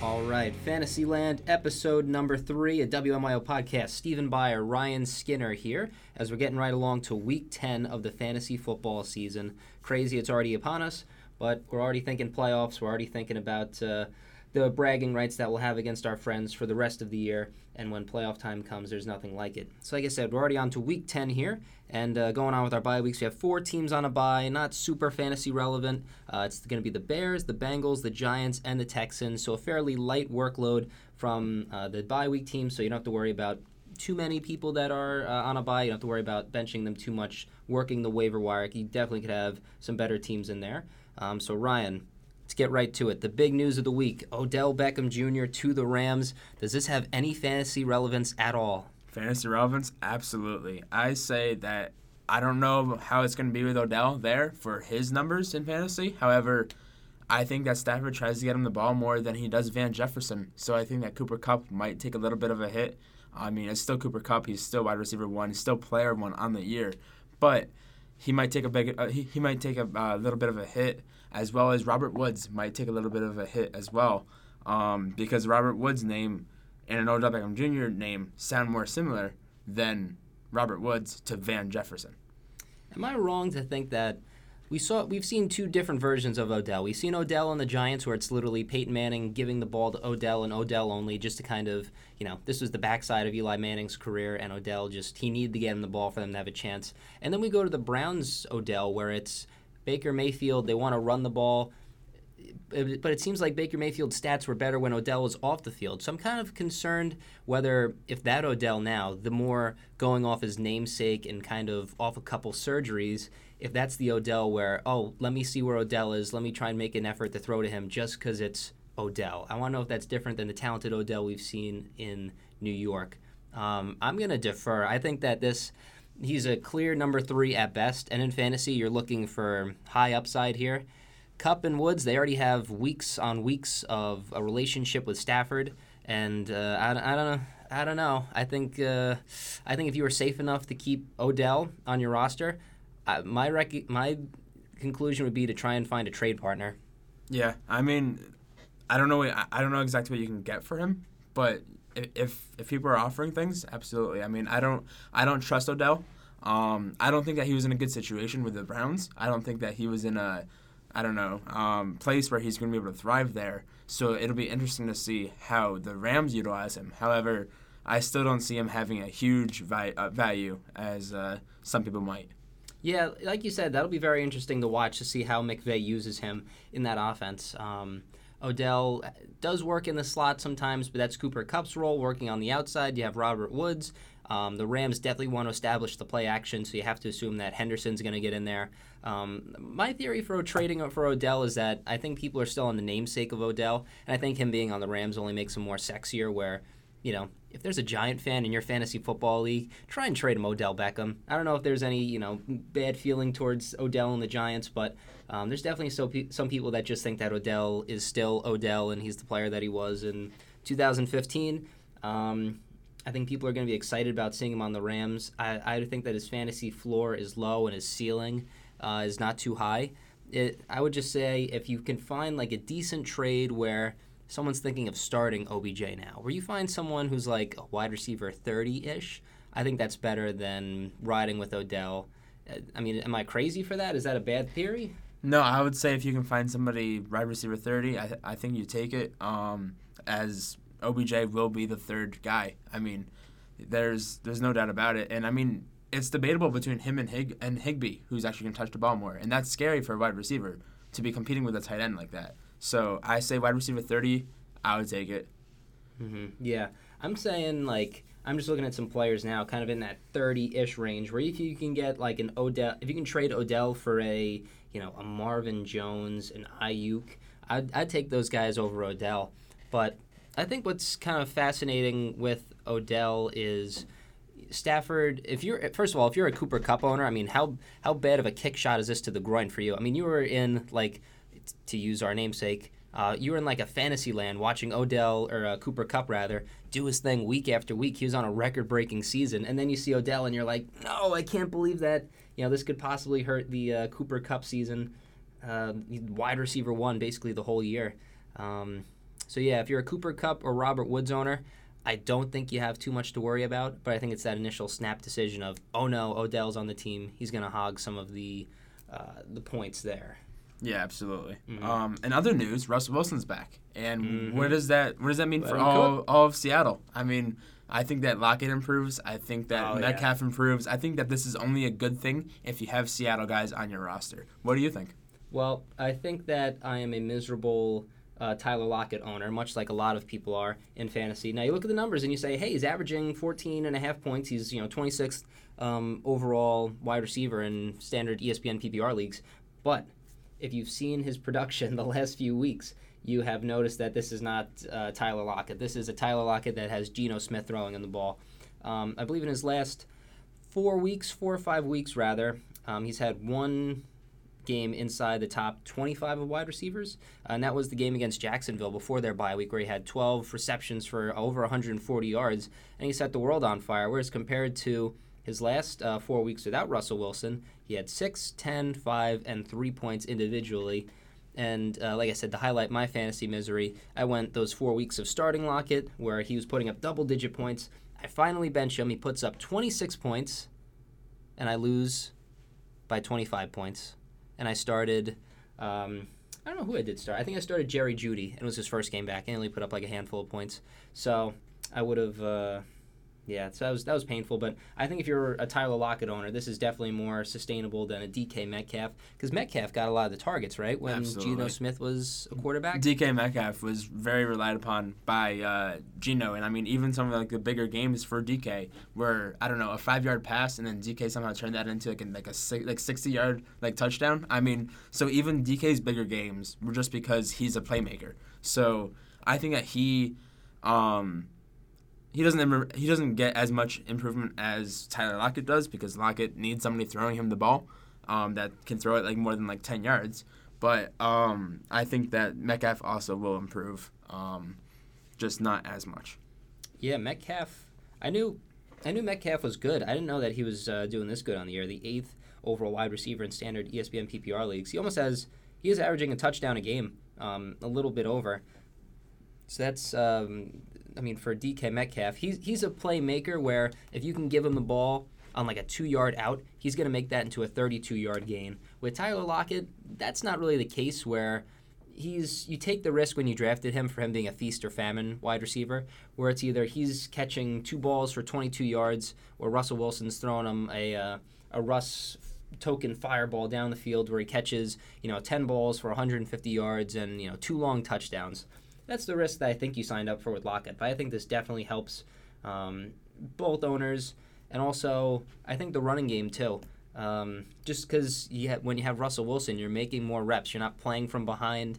All right, Fantasyland episode number 3, a WMIO podcast. Stephen Byer, Ryan Skinner here, as we're getting right along to week 10 of the fantasy football season. Crazy, it's already upon us, but we're already thinking playoffs. We're already thinking about the bragging rights that we'll have against our friends for the rest of the year. And when playoff time comes, there's nothing like it. So like I said, we're already on to week 10 here. And going on with our bye weeks, we have 4 teams on a bye, not super fantasy relevant. It's going to be the Bears, the Bengals, the Giants, and the Texans. So a fairly light workload from the bye week teams, so you don't have to worry about too many people that are on a bye. You don't have to worry about benching them too much, working the waiver wire. You definitely could have some better teams in there. So Ryan, let's get right to it. The big news of the week, Odell Beckham Jr. to the Rams. Does this have any fantasy relevance at all? Fantasy relevance? Absolutely. I say that I don't know how it's going to be with Odell there for his numbers in fantasy. However, I think that Stafford tries to get him the ball more than he does Van Jefferson. So I think that Cooper Kupp might take a little bit of a hit. I mean, it's still Cooper Kupp. He's still wide receiver 1. He's still player 1 on the year. But he might take he might take a little bit of a hit, as well as Robert Woods might take a little bit of a hit as well, because Robert Woods' name and an Odell Beckham Jr. name sound more similar than Robert Woods to Van Jefferson. Am I wrong to think that we've seen 2 different versions of Odell? We've seen Odell on the Giants where it's literally Peyton Manning giving the ball to Odell and Odell only, just to kind of, this was the backside of Eli Manning's career, and Odell he needed to get him the ball for them to have a chance. And then we go to the Browns Odell where it's Baker Mayfield, they want to run the ball, but it seems like Baker Mayfield's stats were better when Odell was off the field. So I'm kind of concerned whether, if that Odell now, the more going off his namesake and kind of off a couple surgeries, if that's the Odell where, let me see where Odell is, let me try and make an effort to throw to him just because it's Odell. I want to know if that's different than the talented Odell we've seen in New York. I'm going to defer. I think that he's a clear number 3 at best, and in fantasy, you're looking for high upside here. Kupp and Woods, they already have weeks on weeks of a relationship with Stafford, and I don't know. I think if you were safe enough to keep Odell on your roster, my conclusion would be to try and find a trade partner. Yeah, I mean, I don't know exactly what you can get for him, but if people are offering things, absolutely. I mean, I don't trust Odell. I don't think that he was in a good situation with the Browns. I don't think that he was in a place where he's going to be able to thrive there. So it'll be interesting to see how the Rams utilize him. However, I still don't see him having a huge value as some people might. Yeah, like you said, that'll be very interesting to watch to see how McVay uses him in that offense. Odell does work in the slot sometimes, but that's Cooper Kupp's role, working on the outside. You have Robert Woods. The Rams definitely want to establish the play action, so you have to assume that Henderson's going to get in there. My theory for trading for Odell is that I think people are still on the namesake of Odell, and I think him being on the Rams only makes him more sexier where, if there's a Giant fan in your fantasy football league, try and trade him Odell Beckham. I don't know if there's any, bad feeling towards Odell and the Giants, but there's definitely some people that just think that Odell is still Odell and he's the player that he was in 2015. I think people are going to be excited about seeing him on the Rams. I think that his fantasy floor is low and his ceiling is not too high. I would just say if you can find like a decent trade where someone's thinking of starting OBJ now, where you find someone who's like a wide receiver 30-ish, I think that's better than riding with Odell. I mean, am I crazy for that? Is that a bad theory? No, I would say if you can find somebody wide receiver 30, I think you take it, as OBJ will be the third guy. I mean, there's no doubt about it. And, I mean, it's debatable between him and Higbee, who's actually going to touch the ball more. And that's scary for a wide receiver to be competing with a tight end like that. So I say wide receiver 30, I would take it. Mm-hmm. Yeah. I'm saying, I'm just looking at some players now kind of in that 30-ish range where if you can get, an Odell, if you can trade Odell for a Marvin Jones, an Ayuk, I'd take those guys over Odell. But I think what's kind of fascinating with Odell is Stafford. First of all, if you're a Cooper Kupp owner, I mean, how bad of a kick shot is this to the groin for you? I mean, you were in to use our namesake, you were in a fantasy land watching Odell or Cooper Kupp rather do his thing week after week. He was on a record-breaking season, and then you see Odell, and you're like, no, I can't believe that. This could possibly hurt the Cooper Kupp season. Wide receiver 1 basically the whole year. So, yeah, if you're a Cooper Kupp or Robert Woods owner, I don't think you have too much to worry about, but I think it's that initial snap decision of, oh no, Odell's on the team. He's going to hog some of the points there. Yeah, absolutely. In other news, Russell Wilson's back, and what does that mean for all of Seattle? I mean, I think that Lockett improves. I think that Metcalf improves. I think that this is only a good thing if you have Seattle guys on your roster. What do you think? Well, I think that I am a miserable Tyler Lockett owner, much like a lot of people are in fantasy. Now, you look at the numbers and you say, hey, he's averaging 14.5 points. He's 26th overall wide receiver in standard ESPN PPR leagues. But if you've seen his production the last few weeks, you have noticed that this is not Tyler Lockett. This is a Tyler Lockett that has Geno Smith throwing in the ball. I believe in his last 4 or 5 weeks, he's had one game inside the top 25 of wide receivers, and that was the game against Jacksonville before their bye week, where he had 12 receptions for over 140 yards, and he set the world on fire, whereas compared to his last 4 weeks without Russell Wilson, he had 6, 10, 5, and 3 points individually. And like I said, to highlight my fantasy misery, I went those 4 weeks of starting Lockett, where he was putting up double-digit points. I finally bench him. He puts up 26 points, and I lose by 25 points. And I started, I don't know who I did start. I think I started Jerry Jeudy, and it was his first game back. And he only put up like a handful of points. So I would have, so that was painful. But I think if you're a Tyler Lockett owner, this is definitely more sustainable than a DK Metcalf. Because Metcalf got a lot of the targets, right, when Geno Smith was a quarterback? DK Metcalf was very relied upon by Geno. And, I mean, even some of like the bigger games for DK where, I don't know, a 5-yard pass and then DK somehow turned that into like a 60-yard touchdown. I mean, so even DK's bigger games were just because he's a playmaker. So I think that he doesn't get as much improvement as Tyler Lockett does because Lockett needs somebody throwing him the ball that can throw it more than 10 yards. But I think that Metcalf also will improve, just not as much. Yeah, Metcalf. I knew Metcalf was good. I didn't know that he was doing this good on the year. The 8th overall wide receiver in standard ESPN PPR leagues. He is averaging a touchdown a game, a little bit over. So that's, for DK Metcalf, he's a playmaker where if you can give him the ball on a 2-yard out, he's going to make that into a 32-yard gain. With Tyler Lockett, that's not really the case where you take the risk when you drafted him for him being a feast or famine wide receiver, where it's either he's catching 2 balls for 22 yards or Russell Wilson's throwing him a Russ token fireball down the field where he catches 10 balls for 150 yards and 2 long touchdowns. That's the risk that I think you signed up for with Lockett. But I think this definitely helps both owners. And also, I think the running game, too. Just because when you have Russell Wilson, you're making more reps. You're not playing from behind.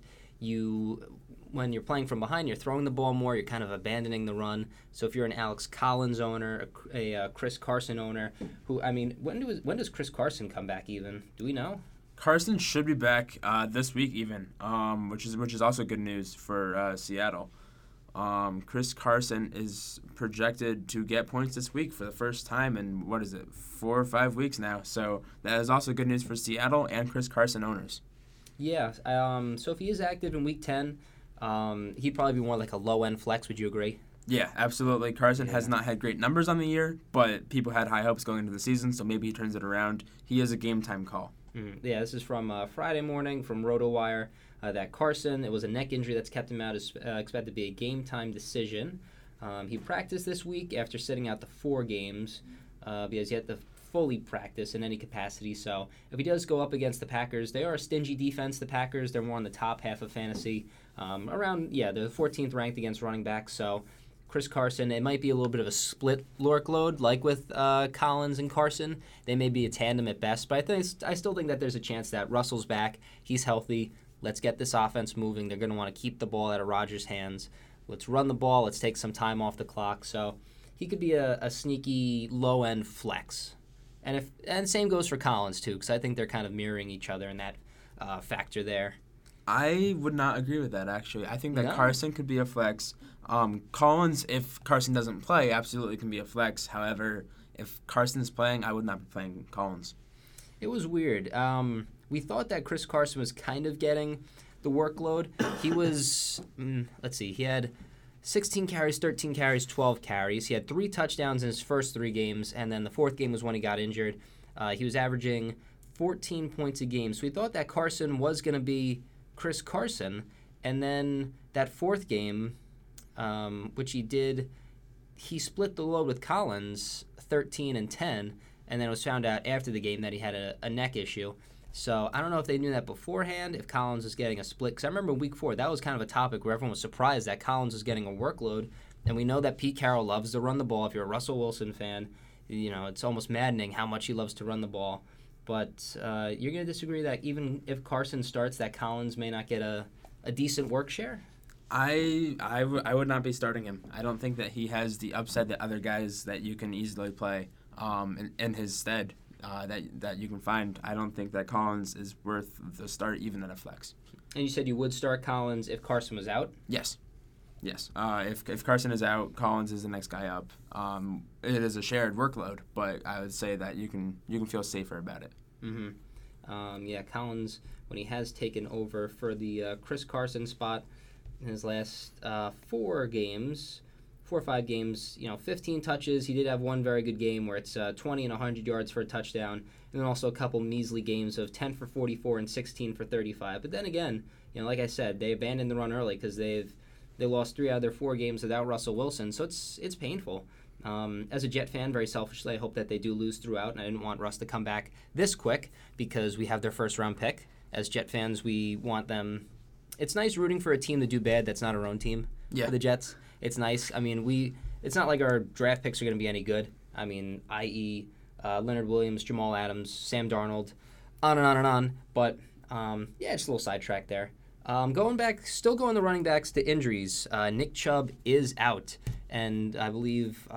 When you're playing from behind, you're throwing the ball more. You're kind of abandoning the run. So if you're an Alex Collins owner, a Chris Carson owner, when does Chris Carson come back even? Do we know? Carson should be back this week even, which is also good news for Seattle. Chris Carson is projected to get points this week for the first time in, 4 or 5 weeks now. So that is also good news for Seattle and Chris Carson owners. Yeah, so if he is active in Week 10, he'd probably be more like a low-end flex. Would you agree? Yeah, absolutely. Carson has not had great numbers on the year, but people had high hopes going into the season, so maybe he turns it around. He is a game-time call. Yeah, this is from Friday morning from RotoWire. That Carson, it was a neck injury that's kept him out, is expected to be a game-time decision. He practiced this week after sitting out the 4 games because he had to fully practice in any capacity. So if he does go up against the Packers, they are a stingy defense, the Packers. They're more on the top half of fantasy. They're the 14th ranked against running backs. So Chris Carson, it might be a little bit of a split workload, like with Collins and Carson. They may be a tandem at best, but I still think that there's a chance that Russell's back. He's healthy. Let's get this offense moving. They're going to want to keep the ball out of Rodgers' hands. Let's run the ball. Let's take some time off the clock. So he could be a sneaky low-end flex. And same goes for Collins, too, because I think they're kind of mirroring each other in that factor there. I would not agree with that, actually. I think that Carson could be a flex. Collins, if Carson doesn't play, absolutely can be a flex. However, if Carson's playing, I would not be playing Collins. It was weird. We thought that Chris Carson was kind of getting the workload. He was, he had 16 carries, 13 carries, 12 carries. He had 3 touchdowns in his first 3 games, and then the 4th game was when he got injured. He was averaging 14 points a game. So we thought that Carson was going to be Chris Carson, and then that 4th game, which he did, he split the load with Collins, 13 and 10, and then it was found out after the game that he had a neck issue. So I don't know if they knew that beforehand, if Collins was getting a split. Because I remember week 4, that was kind of a topic where everyone was surprised that Collins was getting a workload. And we know that Pete Carroll loves to run the ball. If you're a Russell Wilson fan, it's almost maddening how much he loves to run the ball. But you're going to disagree that even if Carson starts, that Collins may not get a decent work share? I would not be starting him. I don't think that he has the upside that other guys that you can easily play in his stead that you can find. I don't think that Collins is worth the start even at a flex. And you said you would start Collins if Carson was out? Yes. If Carson is out, Collins is the next guy up. It is a shared workload, but I would say that you can feel safer about it. Mm-hmm. Collins, when he has taken over for the Chris Carson spot in his last 4 or 5 games, 15 touches. He did have one very good game where it's 20 and 100 yards for a touchdown, and then also a couple measly games of 10 for 44 and 16 for 35. But then again, like I said, they abandoned the run early because they lost 3 out of their 4 games without Russell Wilson, so it's painful. As a Jet fan, very selfishly, I hope that they do lose throughout, and I didn't want Russ to come back this quick because we have their first-round pick. As Jet fans, we want them. It's nice rooting for a team to do bad that's not our own team. Yeah. For the Jets. It's nice. I mean, it's not like our draft picks are going to be any good. I mean, i.e. Leonard Williams, Jamal Adams, Sam Darnold, on and on and on. But, just a little sidetrack there. Going the running backs to injuries. Nick Chubb is out. And I believe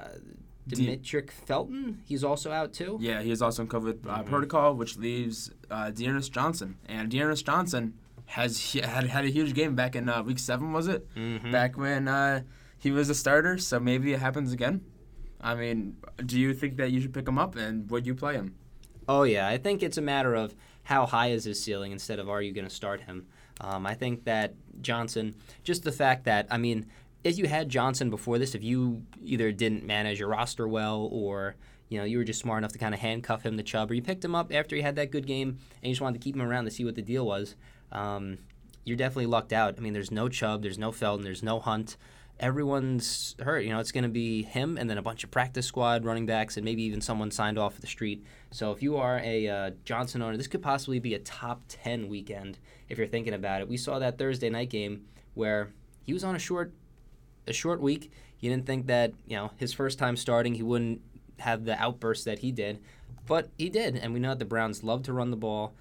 Demetric Felton, he's also out too? Yeah, he is also in COVID protocol, which leaves Dearness Johnson. And Dearness Johnson had a huge game back in week 7, was it? Mm-hmm. Back when he was a starter, so maybe it happens again. I mean, do you think that you should pick him up, and would you play him? Oh, yeah. I think it's a matter of how high is his ceiling instead of are you going to start him. I think that Johnson, just the fact that, if you had Johnson before this, if you either didn't manage your roster well or you were just smart enough to kind of handcuff him to Chubb, or you picked him up after he had that good game and you just wanted to keep him around to see what the deal was, you're definitely lucked out. There's no Chubb, there's no Felton, there's no Hunt. Everyone's hurt. It's going to be him and then a bunch of practice squad running backs and maybe even someone signed off the street. So if you are a Johnson owner, this could possibly be a top 10 weekend if you're thinking about it. We saw that Thursday night game where he was on a short week. You didn't think that, his first time starting, he wouldn't have the outburst that he did. But he did, and we know that the Browns love to run the ball.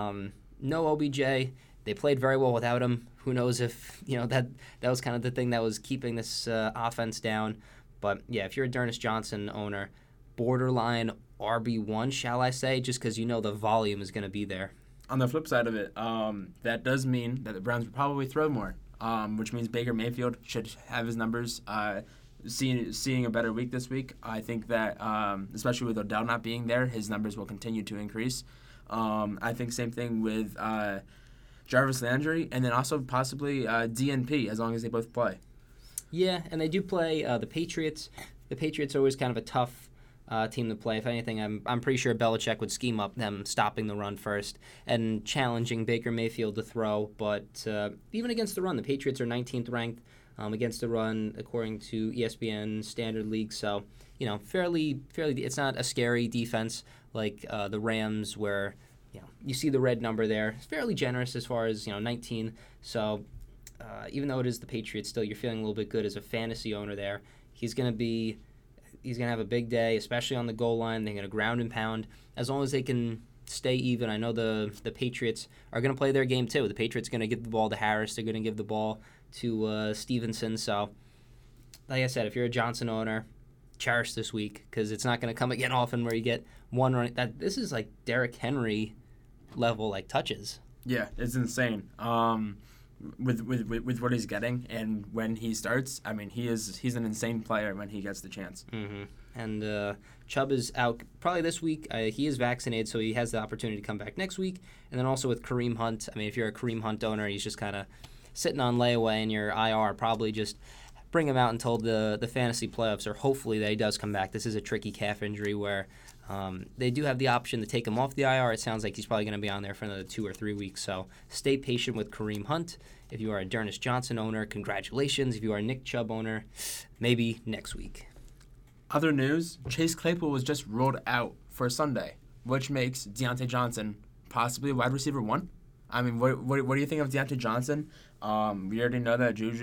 No OBJ. They played very well without him. Who knows if, that was kind of the thing that was keeping this offense down. But, yeah, if you're a Dearness Johnson owner, borderline RB1, shall I say, just because the volume is going to be there. On the flip side of it, that does mean that the Browns will probably throw more, which means Baker Mayfield should have his numbers seeing a better week this week. I think that, especially with Odell not being there, his numbers will continue to increase. I think same thing with Jarvis Landry, and then also possibly DNP, as long as they both play. Yeah, and they do play the Patriots. The Patriots are always kind of a tough team to play. If anything, I'm pretty sure Belichick would scheme up them stopping the run first and challenging Baker Mayfield to throw. But even against the run, the Patriots are 19th ranked against the run according to ESPN Standard League. So, fairly. It's not a scary defense like the Rams, where you see the red number there. It's fairly generous as far as 19. So even though it is the Patriots, still you're feeling a little bit good as a fantasy owner there. He's gonna have a big day, especially on the goal line. They're gonna ground and pound as long as they can stay even. I know the Patriots are gonna play their game too. The Patriots are gonna give the ball to Harris. They're gonna give the ball to Stevenson. So, like I said, if you're a Johnson owner, cherish this week because it's not gonna come again often where you get one run. This is like Derrick Henry level touches. Yeah, it's insane. with what he's getting, and when he starts, I mean, he's an insane player when he gets the chance. Mm-hmm. And Chubb is out probably this week. He is vaccinated, so he has the opportunity to come back next week. And then also with Kareem Hunt, I mean, if you're a Kareem Hunt owner, he's just kind of sitting on layaway in your IR. Probably just bring him out until the fantasy playoffs, or hopefully that he does come back. This is a tricky calf injury where they do have the option to take him off the IR. It sounds like he's probably going to be on there for another 2 or 3 weeks. So stay patient with Kareem Hunt. If you are a D'Ernest Johnson owner, congratulations. If you are a Nick Chubb owner, maybe next week. Other news, Chase Claypool was just ruled out for Sunday, which makes Deontay Johnson possibly wide receiver 1. I mean, what do you think of Deontay Johnson? We already know that Juju,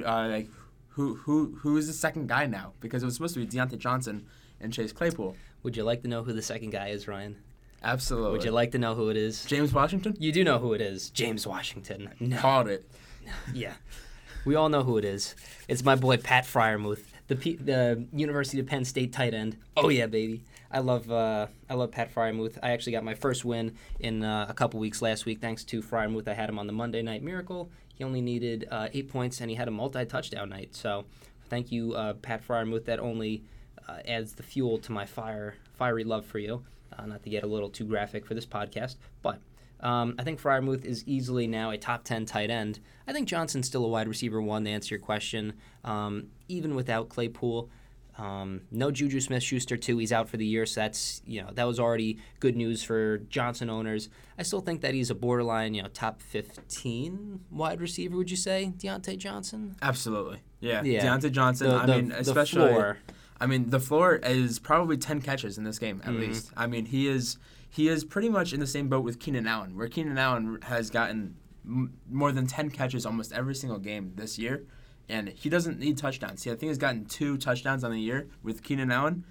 who is the second guy now? Because it was supposed to be Deontay Johnson and Chase Claypool. Would you like to know who the second guy is, Ryan? Absolutely. Would you like to know who it is? James Washington? You do know who it is. James Washington. No. Called it. Yeah. We all know who it is. It's my boy Pat Freiermuth, the University of Penn State tight end. Oh yeah, baby. I love Pat Freiermuth. I actually got my first win in a couple weeks last week thanks to Freiermuth. I had him on the Monday Night Miracle. He only needed 8 points, and he had a multi-touchdown night. So thank you, Pat Freiermuth. That only adds the fuel to my fiery love for you. Not to get a little too graphic for this podcast, but I think Freiermuth is easily now a top 10 tight end. I think Johnson's still a wide receiver 1 to answer your question, even without Claypool. No Juju Smith-Schuster too. He's out for the year, so that was already good news for Johnson owners. I still think that he's a borderline, top 15 wide receiver. Would you say Deontay Johnson? Absolutely, yeah. Deontay Johnson. Especially the floor. I mean, the floor is probably 10 catches in this game at least. I mean, he is pretty much in the same boat with Keenan Allen, where Keenan Allen has gotten more than 10 catches almost every single game this year. And he doesn't need touchdowns. I think he's gotten 2 touchdowns on the year with Keenan Allen,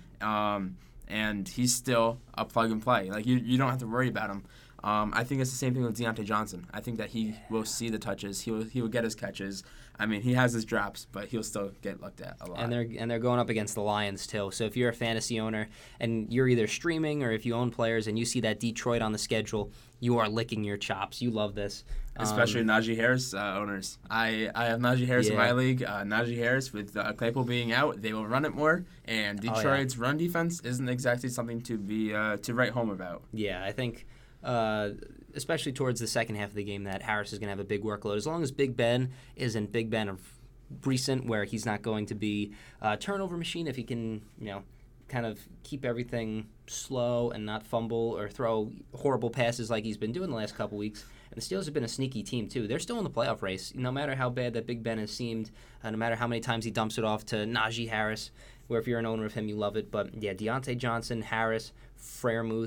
and he's still a plug and play. Like you don't have to worry about him. I think it's the same thing with Deontay Johnson. I think that he will see the touches. He will get his catches. I mean, he has his drops, but he'll still get looked at a lot. And they're going up against the Lions too. So if you're a fantasy owner and you're either streaming or if you own players and you see that Detroit on the schedule, you are licking your chops. You love this. Especially Najee Harris owners. I have Najee Harris in my league. Najee Harris, with Claypool being out, they will run it more. And Detroit's run defense isn't exactly something to be to write home about. Yeah, I think especially towards the second half of the game that Harris is going to have a big workload. As long as Big Ben isn't Big Ben of recent, where he's not going to be a turnover machine, if he can, kind of keep everything slow and not fumble or throw horrible passes like he's been doing the last couple weeks. And the Steelers have been a sneaky team, too. They're still in the playoff race. No matter how bad that Big Ben has seemed, no matter how many times he dumps it off to Najee Harris, where if you're an owner of him, you love it. But, yeah, Deontay Johnson, Harris, Freiermuth,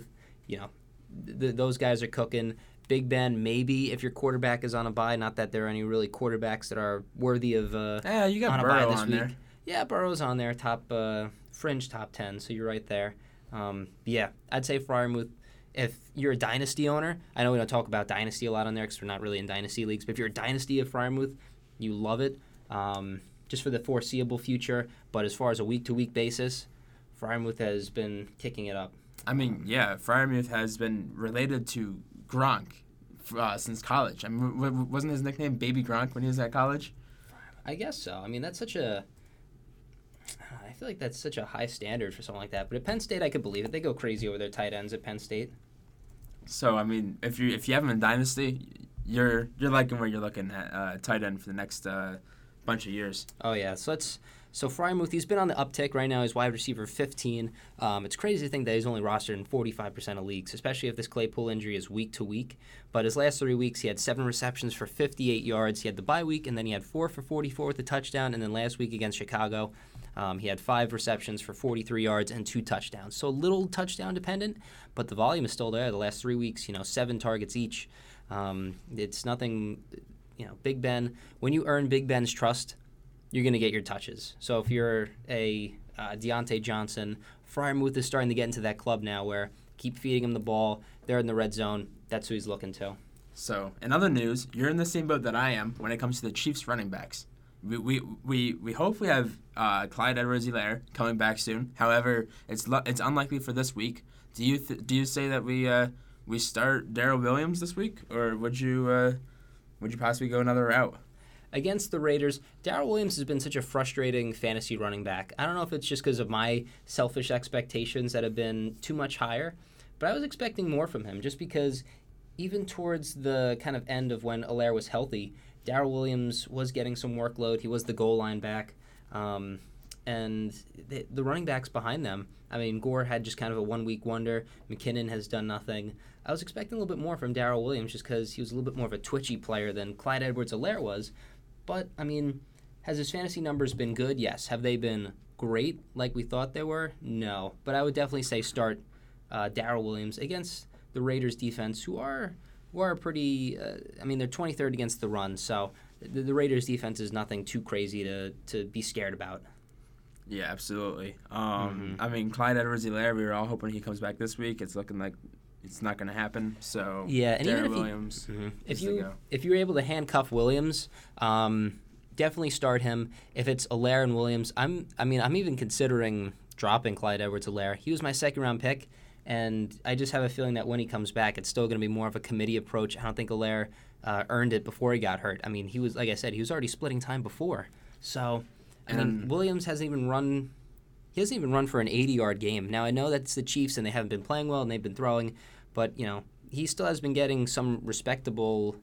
those guys are cooking. Big Ben, maybe if your quarterback is on a bye. Not that there are any really quarterbacks that are worthy of you got on Burrow a bye this on week. there. Yeah, Burrow's on there, top fringe top 10, so you're right there. Yeah, I'd say Freiermuth. If you're a dynasty owner, I know we don't talk about dynasty a lot on there because we're not really in dynasty leagues, but if you're a dynasty of Freiermuth, you love it just for the foreseeable future. But as far as a week-to-week basis, Freiermuth has been kicking it up. I mean, yeah, Freiermuth has been related to Gronk since college. I mean, wasn't his nickname Baby Gronk when he was at college? I guess so. I mean, I feel like that's such a high standard for something like that. But at Penn State, I could believe it. They go crazy over their tight ends at Penn State. So, I mean, if you have him in Dynasty, you're liking where you're looking at tight end for the next bunch of years. Oh, yeah. So Freiermuth, he's been on the uptick right now. He's wide receiver 15. It's crazy to think that he's only rostered in 45% of leagues, especially if this Claypool injury is week to week. But his last 3 weeks, he had 7 receptions for 58 yards. He had the bye week, and then he had 4 for 44 with a touchdown. And then last week against Chicago, he had 5 receptions for 43 yards and 2 touchdowns. So a little touchdown dependent, but the volume is still there. The last 3 weeks, 7 targets each. It's nothing, Big Ben. When you earn Big Ben's trust, you're going to get your touches. So if you're a Deontay Johnson, Freiermuth is starting to get into that club now where keep feeding him the ball. They're in the red zone. That's who he's looking to. So in other news, you're in the same boat that I am when it comes to the Chiefs running backs. We hopefully have Clyde Edwards-Helaire coming back soon. However, it's unlikely for this week. Do you say that we start Darrell Williams this week, or would you possibly go another route? against the Raiders, Darrell Williams has been such a frustrating fantasy running back. I don't know if it's just because of my selfish expectations that have been too much higher, but I was expecting more from him just because even towards the kind of end of when Allaire was healthy, Darrell Williams was getting some workload. He was the goal line back. And the running backs behind them, I mean, Gore had just kind of a one-week wonder. McKinnon has done nothing. I was expecting a little bit more from Darrell Williams just because he was a little bit more of a twitchy player than Clyde Edwards-Helaire was. But, I mean, has his fantasy numbers been good? Yes. Have they been great like we thought they were? No. But I would definitely say start Darrell Williams against the Raiders defense, who are pretty, I mean, they're 23rd against the run, so the Raiders defense is nothing too crazy to be scared about. Yeah, absolutely. I mean, Clyde Edwards-Helaire, we were all hoping he comes back this week. It's looking like it's not going to happen. So yeah, and Darrell even Williams, if you're able to handcuff Williams, definitely start him. If it's Helaire and Williams, I'm even considering dropping Clyde Edwards-Helaire. He was my second-round pick, and I just have a feeling that when he comes back, it's still going to be more of a committee approach. I don't think Helaire earned it before he got hurt. I mean, he was, like I said, he was already splitting time before. So, I mean, Williams hasn't even run for an 80-yard game. Now, I know that's the Chiefs, and they haven't been playing well, and they've been throwing, but, he still has been getting some respectable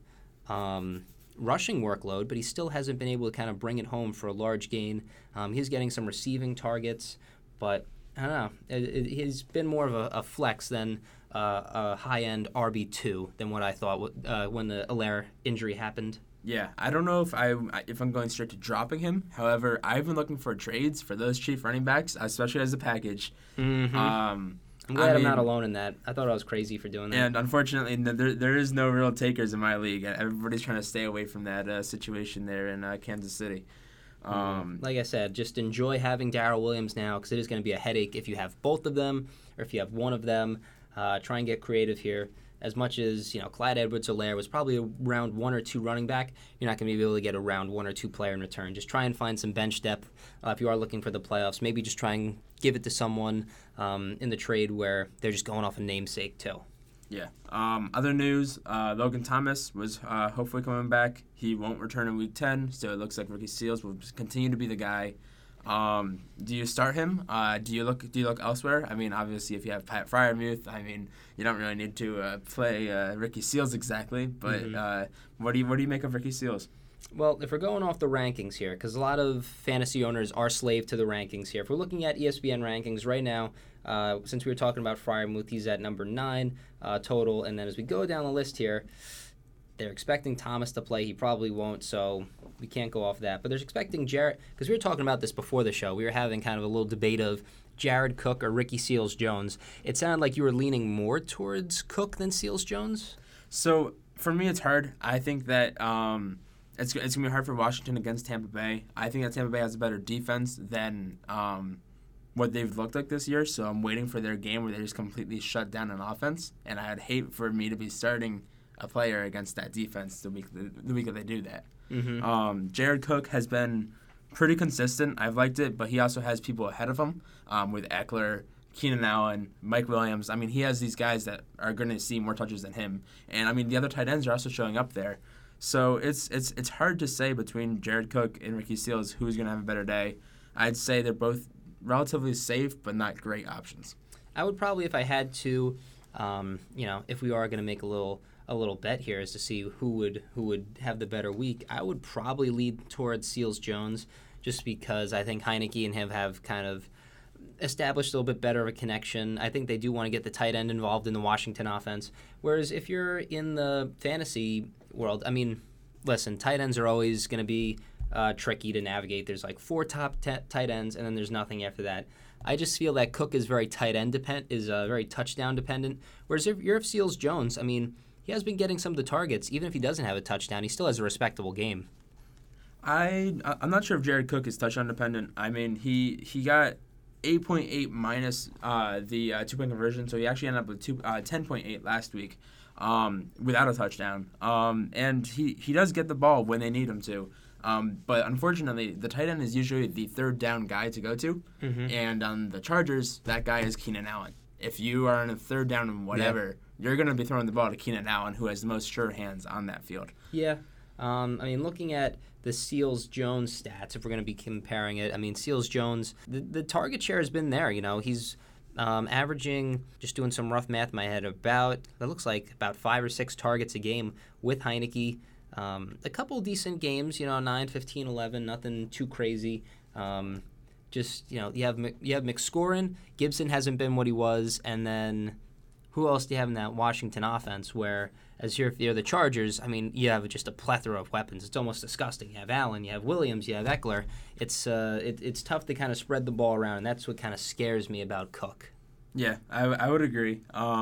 rushing workload, but he still hasn't been able to kind of bring it home for a large gain. He's getting some receiving targets, but I don't know. He's been more of a flex than a high-end RB2 than what I thought when the Helaire injury happened. Yeah, I don't know if I'm going straight to dropping him. However, I've been looking for trades for those Chief running backs, especially as a package. Mm-hmm. I'm glad I'm not alone in that. I thought I was crazy for doing that. And unfortunately, there is no real takers in my league. Everybody's trying to stay away from that situation there in Kansas City. Like I said, just enjoy having Darrell Williams now because it is going to be a headache if you have both of them or if you have one of them. Try and get creative here. As much as Clyde Edwards-Helaire was probably a round 1 or 2 running back, you're not going to be able to get a round 1 or 2 player in return. Just try and find some bench depth if you are looking for the playoffs. Maybe just try and give it to someone in the trade where they're just going off a namesake too. Yeah. Other news, Logan Thomas was hopefully coming back. He won't return in Week 10, so it looks like Ricky Seals will continue to be the guy. Do you start him? Do you look elsewhere? I mean, obviously, if you have Pat Freiermuth, I mean, you don't really need to play Ricky Seals exactly. But what do you make of Ricky Seals? Well, if we're going off the rankings here, because a lot of fantasy owners are slave to the rankings here. If we're looking at ESPN rankings right now, since we were talking about Freiermuth, he's at number 9 total. And then as we go down the list here, they're expecting Thomas to play. He probably won't, so we can't go off that. But they're expecting Jared, because we were talking about this before the show. We were having kind of a little debate of Jared Cook or Ricky Seals-Jones. It sounded like you were leaning more towards Cook than Seals-Jones. So for me, it's hard. I think that it's going to be hard for Washington against Tampa Bay. I think that Tampa Bay has a better defense than what they've looked like this year, so I'm waiting for their game where they just completely shut down an offense, and I'd hate for me to be starting a player against that defense the week that they do that. Mm-hmm. Jared Cook has been pretty consistent. I've liked it, but he also has people ahead of him with Eckler, Keenan Allen, Mike Williams. I mean, he has these guys that are going to see more touches than him. And, I mean, the other tight ends are also showing up there. So it's hard to say between Jared Cook and Ricky Seals who's going to have a better day. I'd say they're both relatively safe but not great options. I would probably, if I had to, if we are going to make a little bet here is to see who would have the better week. I would probably lead towards Seals-Jones just because I think Heineke and him have kind of established a little bit better of a connection. I think they do want to get the tight end involved in the Washington offense. Whereas if you're in the fantasy world, I mean, listen, tight ends are always going to be tricky to navigate. There's like 4 top tight ends, and then there's nothing after that. I just feel that Cook is very very touchdown dependent. Whereas if you're Seals-Jones, I mean, he has been getting some of the targets. Even if he doesn't have a touchdown, he still has a respectable game. I'm not sure if Jared Cook is touchdown dependent. I mean, he got 8.8 minus the 2-point conversion, so he actually ended up with 10.8 last week without a touchdown. And he does get the ball when they need him to. But unfortunately, the tight end is usually the third down guy to go to. Mm-hmm. And on the Chargers, that guy is Keenan Allen. If you are on a third down and whatever, you're going to be throwing the ball to Keenan Allen, who has the most sure hands on that field. Yeah. I mean, looking at the Seals-Jones stats, if we're going to be comparing it, I mean, Seals-Jones, the target share has been there. He's averaging, just doing some rough math in my head, that looks like about 5 or 6 targets a game with Heinicke. A couple decent games, 9, 15, 11, nothing too crazy. You have McScorin. Gibson hasn't been what he was, and then who else do you have in that Washington offense where, as you're the Chargers, I mean, you have just a plethora of weapons. It's almost disgusting. You have Allen, you have Williams, you have Eckler. It's tough to kind of spread the ball around, and that's what kind of scares me about Cook. Yeah, I would agree.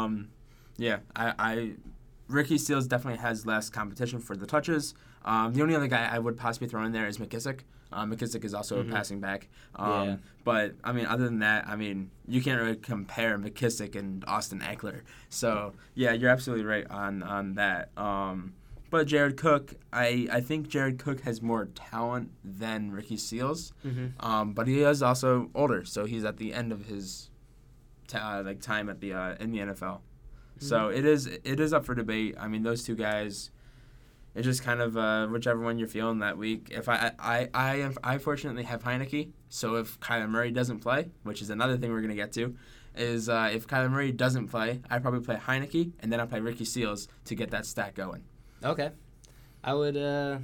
Ricky Seals definitely has less competition for the touches. The only other guy I would possibly throw in there is McKissick. McKissick is also a passing back. But, I mean, other than that, I mean, you can't really compare McKissick and Austin Eckler. So, yeah, you're absolutely right on that. But Jared Cook, I think Jared Cook has more talent than Ricky Seals. But he is also older, so he's at the end of his time at the in the NFL. So it is up for debate. I mean, those two guys, it's just kind of whichever one you're feeling that week. If I fortunately have Heinicke, so if Kyler Murray doesn't play, which is another thing we're gonna get to, is if Kyler Murray doesn't play, I probably play Heinicke and then I play Ricky Seals to get that stat going. Okay, I would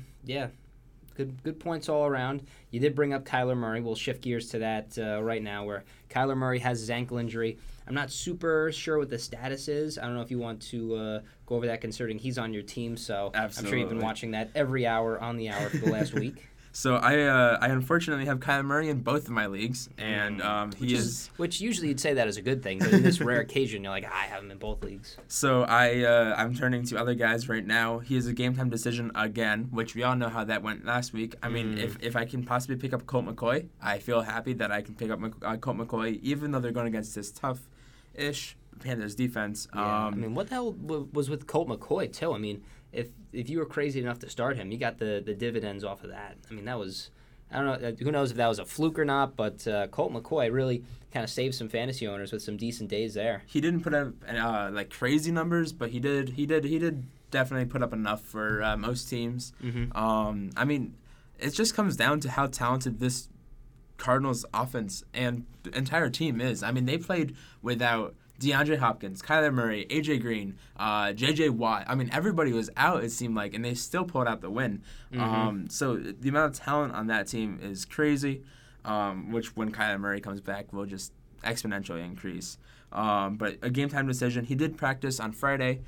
Good points all around. You did bring up Kyler Murray. We'll shift gears to that right now, where Kyler Murray has his ankle injury. I'm not super sure what the status is. I don't know if you want to go over that, considering he's on your team. So Absolutely. I'm sure you've been watching that every hour on the hour for the last week. So I unfortunately have Kyler Murray in both of my leagues, and which usually you'd say that as a good thing, but in this rare occasion, you're like, I have him in both leagues. So I'm turning to other guys right now. He has a game time decision again, which we all know how that went last week. I mean, if I can possibly pick up Colt McCoy, I feel happy that I can pick up Colt McCoy, even though they're going against this tough-ish Panthers defense. Yeah. I mean, what the hell was with Colt McCoy too? I mean, if you were crazy enough to start him, you got the dividends off of that. I mean, that was, I don't know, who knows if that was a fluke or not, but Colt McCoy really kind of saved some fantasy owners with some decent days there. He didn't put up like crazy numbers, but he did definitely put up enough for most teams. I mean, it just comes down to how talented this Cardinals offense and the entire team is. I mean, they played without DeAndre Hopkins, Kyler Murray, A.J. Green, J.J. Watt. I mean, everybody was out, it seemed like, and they still pulled out the win. So the amount of talent on that team is crazy, which when Kyler Murray comes back will just exponentially increase. But a game-time decision. He did practice on Friday.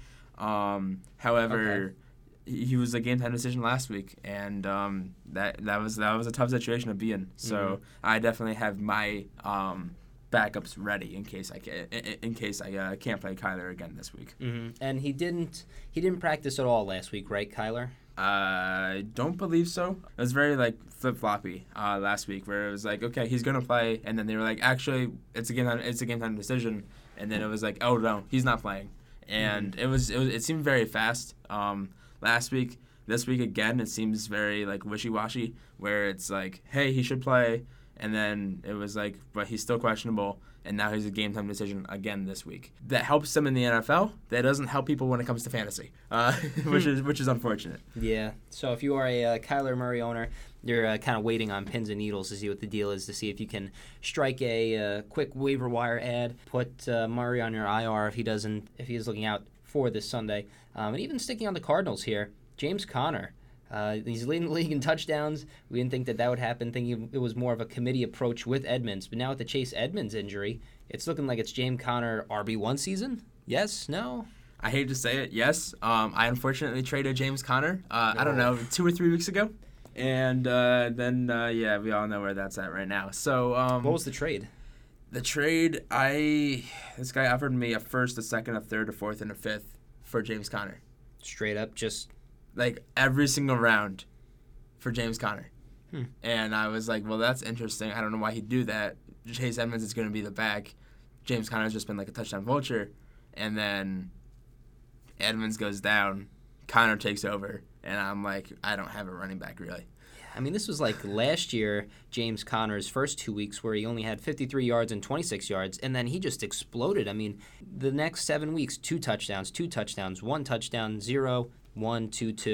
However, he was a game-time decision last week, and that was a tough situation to be in. So I definitely have my backups ready in case I can't play Kyler again this week. And he didn't practice at all last week, right, Kyler? I don't believe so. It was very flip-floppy last week, where it was like, okay, he's gonna play, and then they were like, actually, it's a game time decision, and then it was like, oh no, he's not playing, and it seemed very fast last week. This week again, it seems very wishy-washy, where it's like, hey, he should play. And then it was like, but he's still questionable, and now he's a game-time decision again this week. That helps them in the NFL. That doesn't help people when it comes to fantasy, which is unfortunate. Yeah. So if you are a Kyler Murray owner, you're kind of waiting on pins and needles to see what the deal is, to see if you can strike a quick waiver wire ad, put Murray on your IR if he is looking out for this Sunday. And even sticking on the Cardinals here, James Conner. He's leading the league in touchdowns. We didn't think that would happen, thinking it was more of a committee approach with Edmonds. But now with the Chase Edmonds injury, it's looking like it's James Conner RB1 season? Yes? No? I hate to say it, yes. I unfortunately traded James Conner, I don't know, 2 or 3 weeks ago. And then we all know where that's at right now. So what was the trade? The trade, this guy offered me a first, a second, a third, a fourth, and a fifth for James Conner. Straight up, just... every single round for James Conner. And I was like, well, that's interesting. I don't know why he'd do that. Chase Edmonds is going to be the back. James Conner's just been a touchdown vulture. And then Edmonds goes down. Conner takes over. And I'm like, I don't have a running back, really. I mean, this was last year, James Conner's first 2 weeks, where he only had 53 yards and 26 yards, and then he just exploded. I mean, the next 7 weeks, 2 touchdowns, 1 touchdown, 0, 1, 2, 2.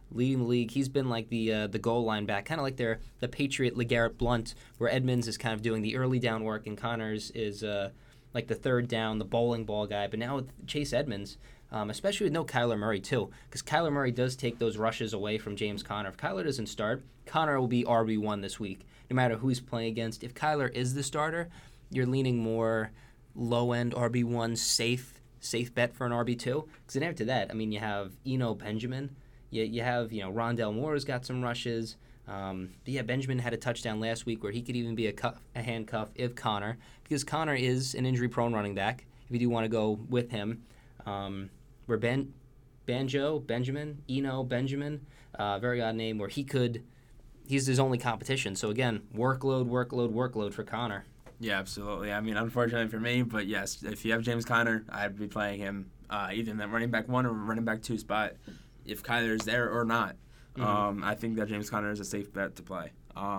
leading the league. He's been like the goal line back, kind of like the Patriot LeGarrette Blount, where Edmonds is kind of doing the early down work and Connors is like the third down, the bowling ball guy. But now with Chase Edmonds, especially with no Kyler Murray too, because Kyler Murray does take those rushes away from James Conner. If Kyler doesn't start, Conner will be RB1 this week, no matter who he's playing against. If Kyler is the starter, you're leaning more low-end RB1, safe bet for an RB2. Because then after that, I mean, you have Eno Benjamin. You have, Rondell Moore's got some rushes. But yeah, Benjamin had a touchdown last week where he could even be a handcuff if Conner, because Conner is an injury-prone running back, if you do want to go with him. Where Benjamin, very odd name, where he's his only competition. So again, workload for Conner. Yeah, absolutely. I mean, unfortunately for me, but yes, if you have James Conner, I'd be playing him either in that running back 1 or running back 2 spot, if Kyler's there or not. I think that James Conner is a safe bet to play.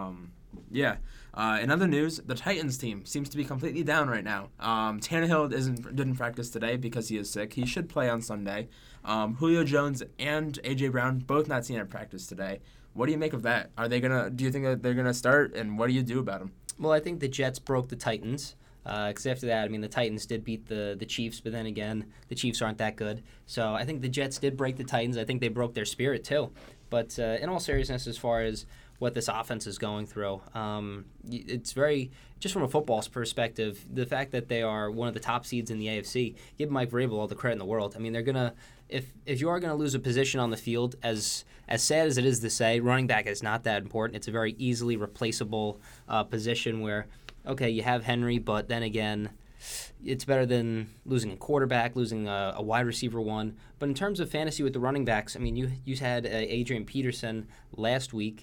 In other news, the Titans team seems to be completely down right now. Tannehill didn't practice today because he is sick. He should play on Sunday. Julio Jones and A.J. Brown both not seen at practice today. What do you make of that? Do you think that they're gonna start, and what do you do about them? Well, I think the Jets broke the Titans. Because after that, I mean, the Titans did beat the Chiefs, but then again, the Chiefs aren't that good. So I think the Jets did break the Titans. I think they broke their spirit, too. But in all seriousness, as far as what this offense is going through, it's very, just from a football perspective, the fact that they are one of the top seeds in the AFC, give Mike Vrabel all the credit in the world. I mean, they're going to, if you are going to lose a position on the field, as sad as it is to say, running back is not that important. It's a very easily replaceable position where, okay, you have Henry, but then again, it's better than losing a quarterback, losing a wide receiver 1. But in terms of fantasy with the running backs, I mean, you had Adrian Peterson last week.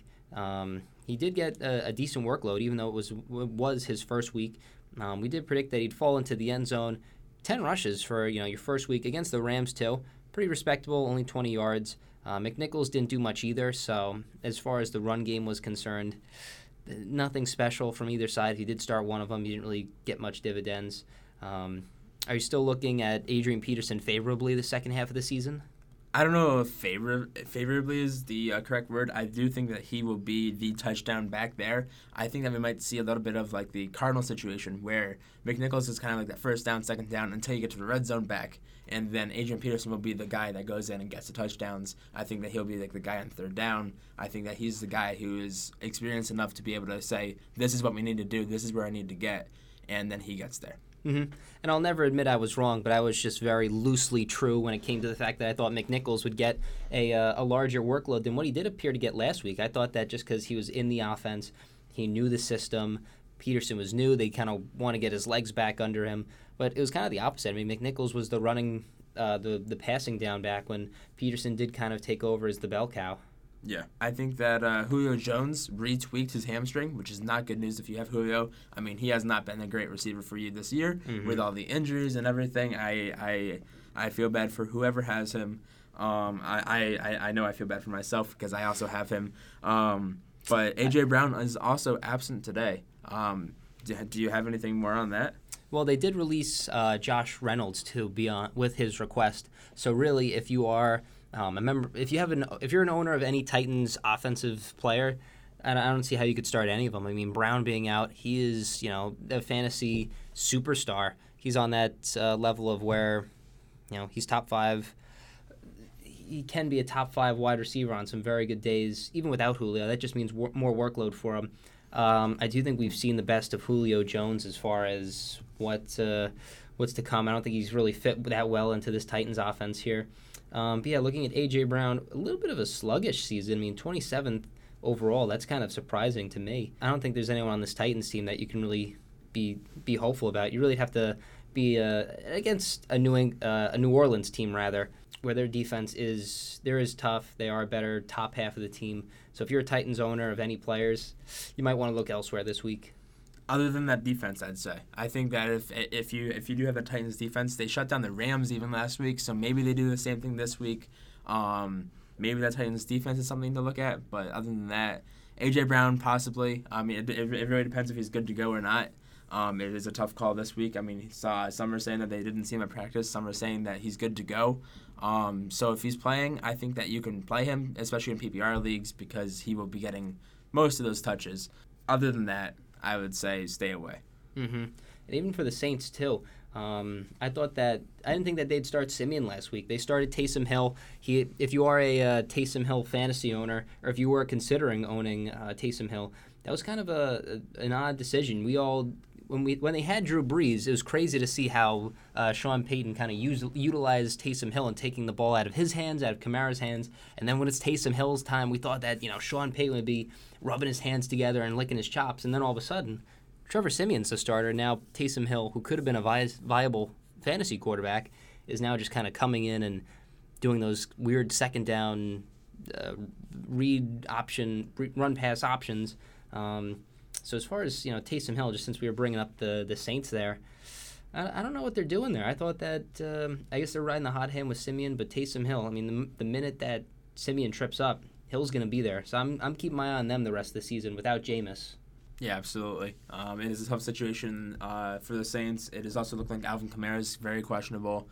He did get a decent workload, even though it was his first week. We did predict that he'd fall into the end zone. 10 rushes for your first week against the Rams too. Pretty respectable, only 20 yards. McNichols didn't do much either. So as far as the run game was concerned, nothing special from either side. He did start one of them. He didn't really get much dividends. Are you still looking at Adrian Peterson favorably the second half of the season? I don't know if favorably is the correct word. I do think that he will be the touchdown back there. I think that we might see a little bit of like the Cardinal situation where McNichols is kind of like that first down, second down until you get to the red zone back. And then Adrian Peterson will be the guy that goes in and gets the touchdowns. I think that he'll be like the guy on third down. I think that he's the guy who is experienced enough to be able to say, this is what we need to do, this is where I need to get, and then he gets there. Mm-hmm. And I'll never admit I was wrong, but I was just very loosely true when it came to the fact that I thought McNichols would get a larger workload than what he did appear to get last week. I thought that just because he was in the offense, he knew the system. Peterson was new. They kind of want to get his legs back under him. But it was kind of the opposite. I mean, McNichols was the running, the passing down back when Peterson did kind of take over as the bell cow. Yeah, I think that Julio Jones retweaked his hamstring, which is not good news if you have Julio. I mean, he has not been a great receiver for you this year with all the injuries and everything. I feel bad for whoever has him. I know I feel bad for myself because I also have him. But A.J. Brown is also absent today. Do you have anything more on that? Well, they did release Josh Reynolds to be on with his request. So really, if you are if you're an owner of any Titans offensive player, I don't see how you could start any of them. I mean, Brown being out, he is a fantasy superstar. He's on that level of where he's top 5. He can be a top 5 wide receiver on some very good days, even without Julio. That just means more workload for him. I do think we've seen the best of Julio Jones as far as what's to come. I don't think he's really fit that well into this Titans offense here. But yeah, looking at A.J. Brown, a little bit of a sluggish season. I mean, 27th overall. That's kind of surprising to me. I don't think there's anyone on this Titans team that you can really be hopeful about. You really have to be against a New Orleans team, rather, where their defense is tough. They are a better top half of the team. So if you're a Titans owner of any players, you might want to look elsewhere this week. Other than that defense, I'd say. I think that if you do have the Titans defense, they shut down the Rams even last week, so maybe they do the same thing this week. Maybe that Titans defense is something to look at, but other than that, A.J. Brown possibly. I mean, it really depends if he's good to go or not. It is a tough call this week. I mean, some are saying that they didn't see him at practice. Some are saying that he's good to go. So if he's playing, I think that you can play him, especially in PPR leagues, because he will be getting most of those touches. Other than that, I would say stay away. Mm-hmm. And even for the Saints, too. I didn't think that they'd start Simeon last week. They started Taysom Hill. If you are a Taysom Hill fantasy owner, or if you were considering owning Taysom Hill, that was kind of an odd decision. When they had Drew Brees, it was crazy to see how Sean Payton kind of utilized Taysom Hill and taking the ball out of his hands, out of Kamara's hands. And then when it's Taysom Hill's time, we thought that Sean Payton would be rubbing his hands together and licking his chops. And then all of a sudden, Trevor Simeon's the starter. Now Taysom Hill, who could have been a viable fantasy quarterback, is now just kind of coming in and doing those weird second down run pass options. So as far as Taysom Hill, just since we were bringing up the Saints there, I don't know what they're doing there. I thought that I guess they're riding the hot hand with Simeon, but Taysom Hill, I mean, the minute that Simeon trips up, Hill's going to be there. So I'm keeping my eye on them the rest of the season without Jameis. Yeah, absolutely. It is a tough situation for the Saints. It does also look like Alvin Kamara is very questionable.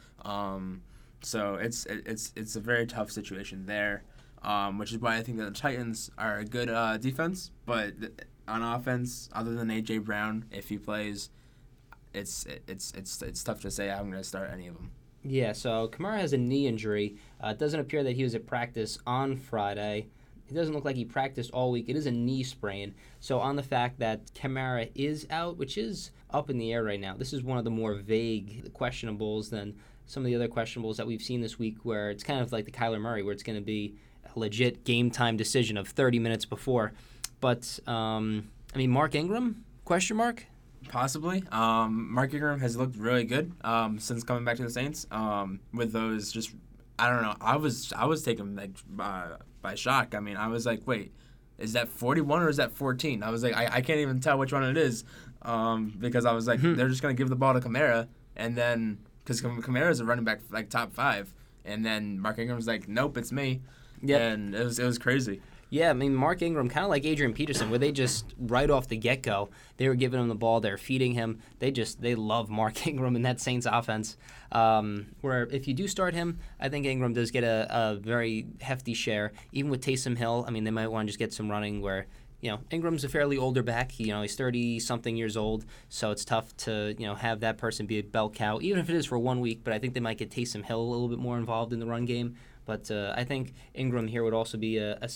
So it's a very tough situation there, which is why I think that the Titans are a good defense. But on offense, other than A.J. Brown, if he plays, it's tough to say I'm going to start any of them. Yeah, so Kamara has a knee injury. It doesn't appear that he was at practice on Friday. It doesn't look like he practiced all week. It is a knee sprain. So on the fact that Kamara is out, which is up in the air right now, this is one of the more vague questionables than some of the other questionables that we've seen this week, where it's kind of like the Kyler Murray, where it's going to be a legit game time decision of 30 minutes before. But, Mark Ingram, question mark? Possibly. Mark Ingram has looked really good since coming back to the Saints. With those just, I don't know, I was taken by shock. I mean, I was like, wait, is that 41 or is that 14? I was like, I can't even tell which one it is because I was like, they're just going to give the ball to Kamara, and then, because Kamara is a running back like top 5, and then Mark Ingram's like, nope, it's me. Yeah, and it was crazy. Yeah, I mean, Mark Ingram, kind of like Adrian Peterson, where they just, right off the get-go, they were giving him the ball, they're feeding him. They love Mark Ingram in that Saints offense. Where if you do start him, I think Ingram does get a very hefty share. Even with Taysom Hill, I mean, they might want to just get some running where, Ingram's a fairly older back. He's 30-something years old, so it's tough to, have that person be a bell cow, even if it is for 1 week. But I think they might get Taysom Hill a little bit more involved in the run game. But I think Ingram here would also be a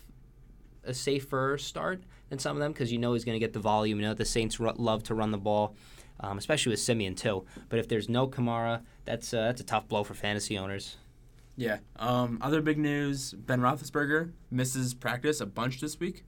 safer start than some of them, because he's going to get the volume. The Saints love to run the ball, especially with Simeon too. But if there's no Kamara, that's a tough blow for fantasy owners. Yeah. Other big news: Ben Roethlisberger misses practice a bunch this week.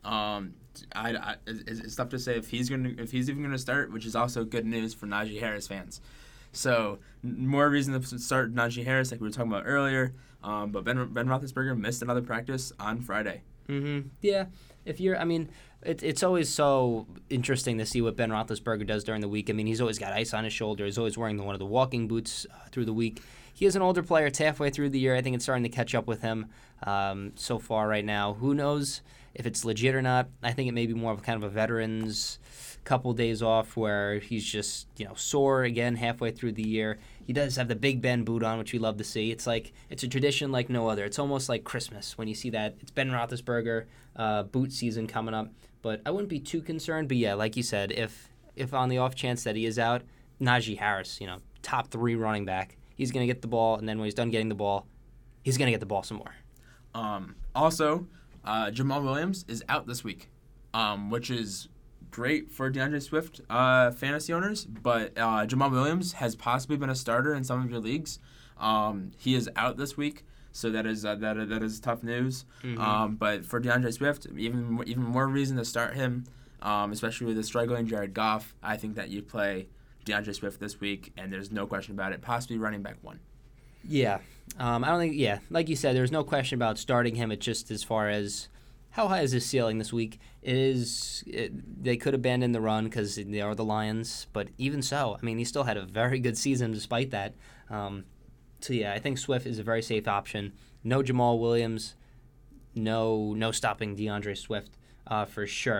It's tough to say if he's even gonna start, which is also good news for Najee Harris fans. So more reason to start Najee Harris, like we were talking about earlier. But Ben Roethlisberger missed another practice on Friday. Mm-hmm. Yeah. It's always so interesting to see what Ben Roethlisberger does during the week. I mean, he's always got ice on his shoulder. He's always wearing one of the walking boots through the week. He is an older player. It's halfway through the year. I think it's starting to catch up with him so far right now. Who knows if it's legit or not? I think it may be more of kind of a veteran's couple days off where he's just, sore again halfway through the year. He does have the Big Ben boot on, which we love to see. It's a tradition like no other. It's almost like Christmas when you see that. It's Ben Roethlisberger boot season coming up. But I wouldn't be too concerned. But yeah, like you said, if on the off chance that he is out, Najee Harris, top 3 running back, he's going to get the ball, and then when he's done getting the ball, he's going to get the ball some more. Also, Jamal Williams is out this week, which is great for DeAndre Swift fantasy owners, but Jamal Williams has possibly been a starter in some of your leagues. He is out this week, so that is tough news. Mm-hmm. But for DeAndre Swift, even more reason to start him, especially with the struggling Jared Goff. I think that you play DeAndre Swift this week, and there's no question about it. Possibly running back 1. Yeah, I don't think. Yeah, like you said, there's no question about starting him. It's just as far as how high is his ceiling this week? They could abandon the run because they are the Lions, but even so, he still had a very good season despite that. So yeah, I think Swift is a very safe option. No Jamal Williams, no stopping DeAndre Swift for sure.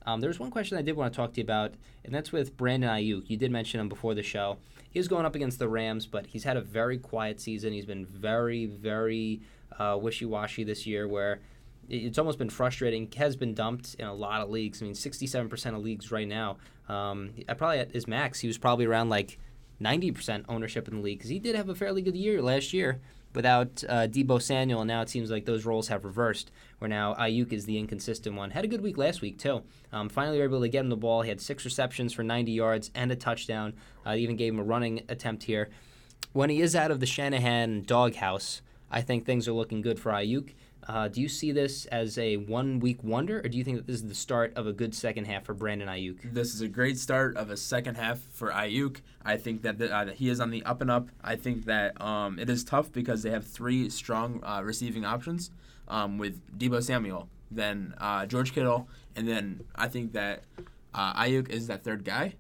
There's one question I did want to talk to you about, and that's with Brandon Ayuk. You did mention him before the show. He was going up against the Rams, but he's had a very quiet season. He's been very, very wishy-washy this year, where it's almost been frustrating. Has been dumped in a lot of leagues. I mean, 67% of leagues right now. Probably at his max, he was probably around like 90% ownership in the league, because he did have a fairly good year last year without Deebo Samuel, and now it seems like those roles have reversed, where now Ayuk is the inconsistent one. Had a good week last week, too. Finally were able to get him the ball. He had 6 receptions for 90 yards and a touchdown. Even gave him a running attempt here. When he is out of the Shanahan doghouse, I think things are looking good for Ayuk. Do you see this as a one-week wonder, or do you think that this is the start of a good second half for Brandon Ayuk? This is a great start of a second half for Ayuk. I think that he is on the up and up. I think that it is tough because they have 3 strong receiving options with Deebo Samuel, then George Kittle, and then I think that Ayuk is that third guy.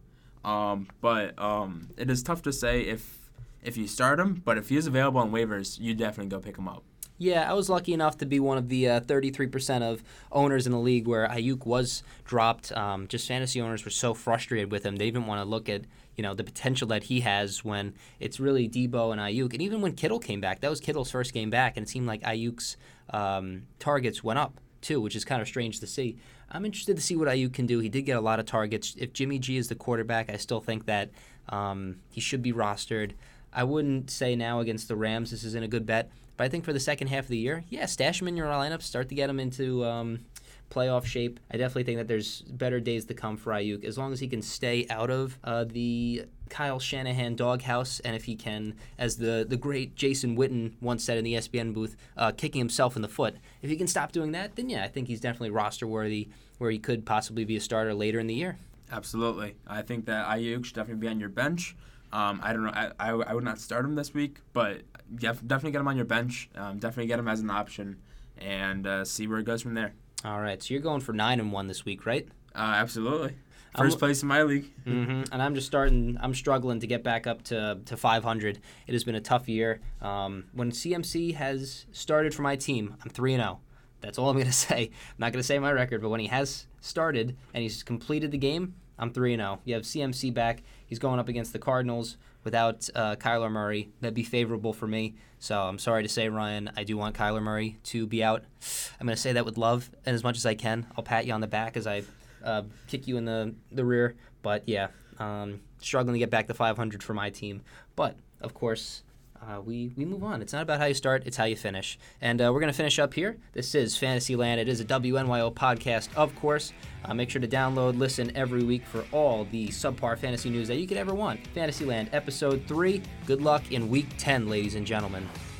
But it is tough to say if you start him, but if he is available on waivers, you definitely go pick him up. Yeah, I was lucky enough to be one of the 33% of owners in the league where Ayuk was dropped. Just fantasy owners were so frustrated with him. They didn't want to look at the potential that he has when it's really Deebo and Ayuk. And even when Kittle came back, that was Kittle's first game back, and it seemed like Ayuk's targets went up too, which is kind of strange to see. I'm interested to see what Ayuk can do. He did get a lot of targets. If Jimmy G is the quarterback, I still think that he should be rostered. I wouldn't say now against the Rams this isn't a good bet. But I think for the second half of the year, stash him in your lineup, start to get him into playoff shape. I definitely think that there's better days to come for Ayuk, as long as he can stay out of the Kyle Shanahan doghouse, and if he can, as the great Jason Witten once said in the ESPN booth, kicking himself in the foot. If he can stop doing that, then I think he's definitely roster-worthy, where he could possibly be a starter later in the year. Absolutely. I think that Ayuk should definitely be on your bench. I don't know. I would not start him this week, but definitely get him on your bench. Definitely get him as an option, and see where it goes from there. All right. So you're going for 9-1 this week, right? Absolutely. First place in my league. And I'm just I'm struggling to get back up to 500. It has been a tough year. When CMC has started for my team, I'm 3-0. That's all I'm going to say. I'm not going to say my record, but when he has started and he's completed the game, I'm 3-0. You have CMC back. He's going up against the Cardinals without Kyler Murray. That'd be favorable for me. So I'm sorry to say, Ryan, I do want Kyler Murray to be out. I'm going to say that with love and as much as I can. I'll pat you on the back as I kick you in the rear. But, struggling to get back to 500 for my team. But, of course, we move on. It's not about how you start, it's how you finish. And we're going to finish up here. This is Fantasyland. It is a WNYO podcast, of course. Make sure to download, listen every week for all the subpar fantasy news that you could ever want. Fantasyland, Episode 3. Good luck in Week 10, ladies and gentlemen.